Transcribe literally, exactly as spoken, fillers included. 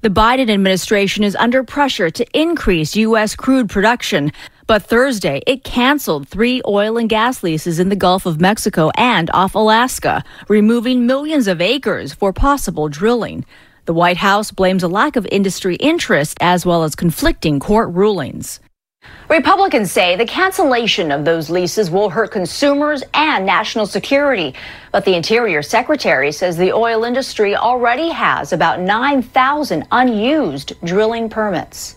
The Biden administration is under pressure to increase U S crude production. But Thursday, it canceled three oil and gas leases in the Gulf of Mexico and off Alaska, removing millions of acres for possible drilling. The White House blames a lack of industry interest as well as conflicting court rulings. Republicans say the cancellation of those leases will hurt consumers and national security. But the Interior Secretary says the oil industry already has about nine thousand unused drilling permits.